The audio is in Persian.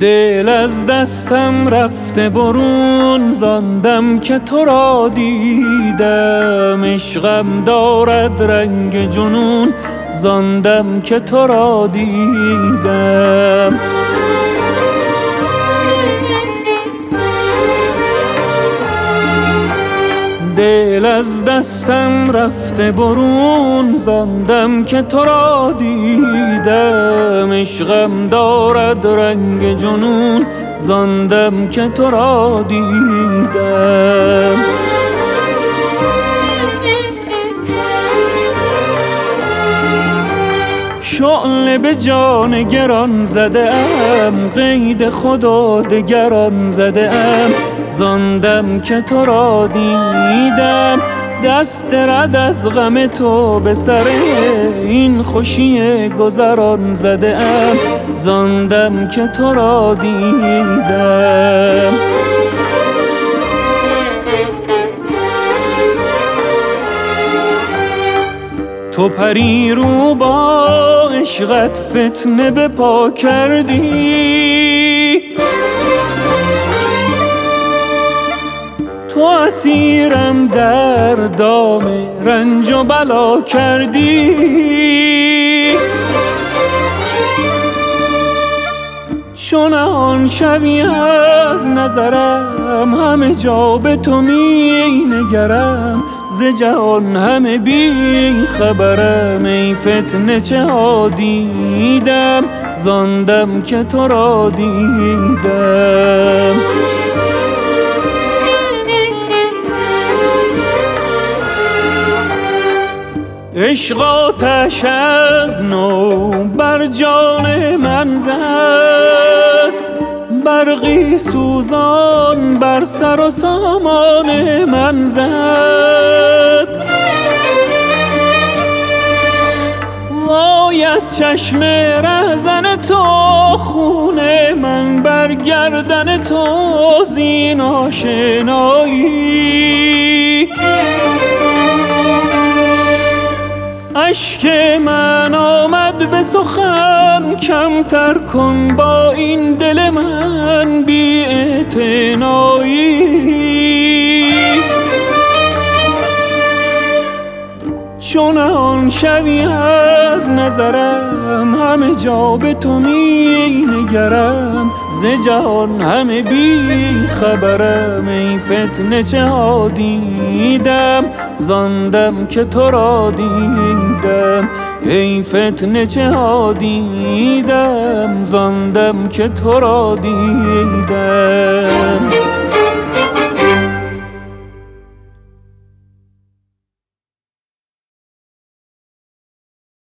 دل از دستم رفته برون، زاندم که تو را دیدم. عشقم دارد رنگ جنون، زاندم که تو را دیدم. دل از دستم رفته برون، زاندم که تو را دیدم. عشقم دارد رنگ جنون، زاندم که تو را دیدم. شعله به جان گران زده ام، قید خدا دگران زده ام. زاندم که تو را دیدم، دست رد از غم تو به سر این خوشی گذران زده ام. زاندم که تو را دیدم. تو پری رو با عشقت فتنه به پا کردی، تو اسیرم در دام رنج و بلا کردی. چون آن شبی از نظرم، همه جا به تو می نگرم. ز جهان همه بی خبرم، ای فتنه چه ها دیدم. زاندم که تو را دیدم. عشق آتش از نو بر جان من زد، برقی سوزان بر سر و سامان من زد. وای از چشم رهزن تو، خون من بر گردن تو زین آشنایی. اشک من آمد به سخن، کمتر کن با این دل من بی اعتنایی. چون آن شبی از نظرم، همه جا به تو می نگرم. ز جهان همه بی خبرم، ای فتنه چه ها دیدم. زاندم که تو را دیدم. ای فتنه چه ها دیدم، زاندم که تو را دیدم.